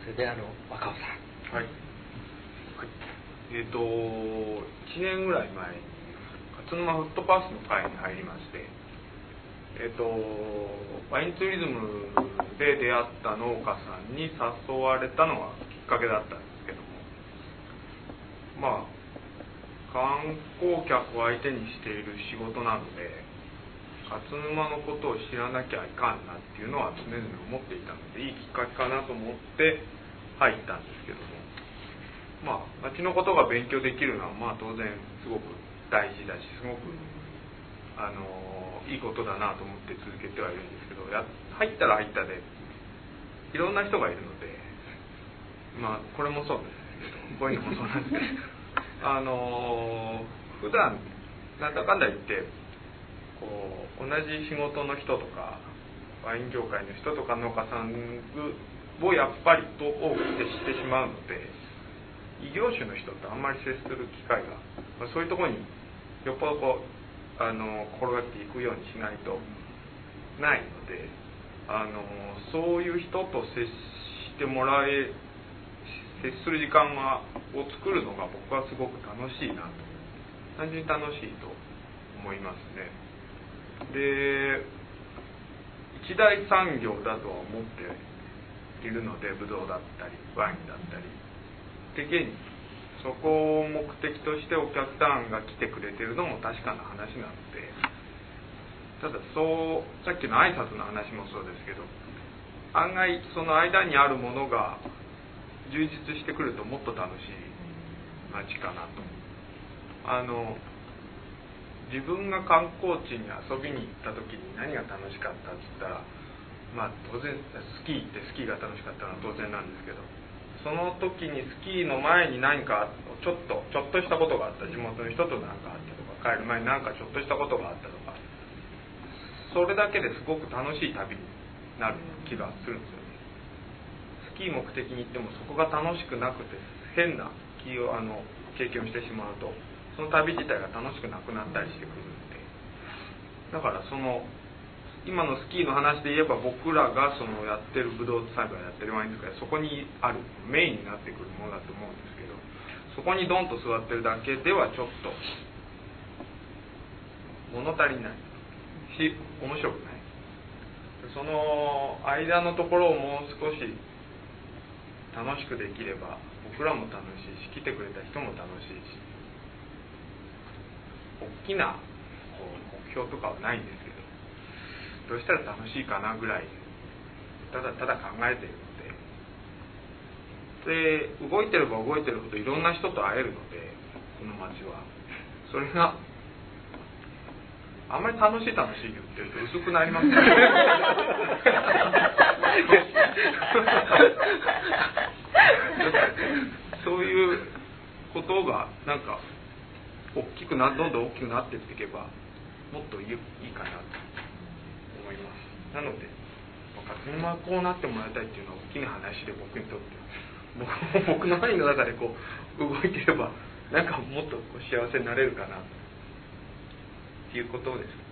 れで若尾さん。 はい。1年ぐらい前に勝沼フットパスの会に入りまして、ワインツーリズムで出会った農家さんに誘われたのがきっかけだったんですけども、観光客を相手にしている仕事なので、勝沼のことを知らなきゃいかんなっていうのは常々思っていたので、いいきっかけかなと思って入ったんですけども、町のことが勉強できるのは当然すごく大事だし、すごくいいことだなと思って続けてはいるんですけど、入ったら入ったでいろんな人がいるので、これもそうですけど、こういうのもそうなんですけど普段なんだかんだ言って同じ仕事の人とかワイン業界の人とか農家さんをやっぱりと多く接してしまうので、異業種の人とあんまり接する機会が、そういうところによっぽど転がっていくようにしないとないので、そういう人と接してもら接する時間を作るのが僕はすごく楽しいなと、単純に楽しいと思いますね。で、一大産業だとは思っているので、ブドウだったりワインだったりで、現にそこを目的としてお客さんが来てくれてるのも確かな話なので、たださっきの挨拶の話もそうですけど、案外その間にあるものが充実してくるともっと楽しい街かなと。自分が観光地に遊びに行った時に何が楽しかったって言ったら、当然スキー行ってスキーが楽しかったのは当然なんですけど、その時にスキーの前に何かちょっとしたことがあった、地元の人と何かあったとか、帰る前に何かちょっとしたことがあったとか、それだけですごく楽しい旅になる気がするんですよね。スキー目的に行ってもそこが楽しくなくて変な経験をしてしまうと、その旅自体が楽しくなくなったりしてくるので、だから今のスキーの話で言えば、僕らがやってるブドウ栽培やってるワインですから、そこにあるメインになってくるものだと思うんですけど、そこにドンと座ってるだけではちょっと物足りないし面白くない。その間のところをもう少し楽しくできれば、僕らも楽しいし来てくれた人も楽しいし、大きな目標とかはないんですけど、どうしたら楽しいかなぐらいただ考えているので、動いてれば動いてるほどいろんな人と会えるので、この街はそれがあんまり楽しい言ってると薄くなりますねそういうことがどんどん大きくなっていけばもっといいかなと思います。なので勝沼はこうなってもらいたいっていうのは大きな話で、僕にとって僕の範囲の中で動いてればもっと幸せになれるかなということです。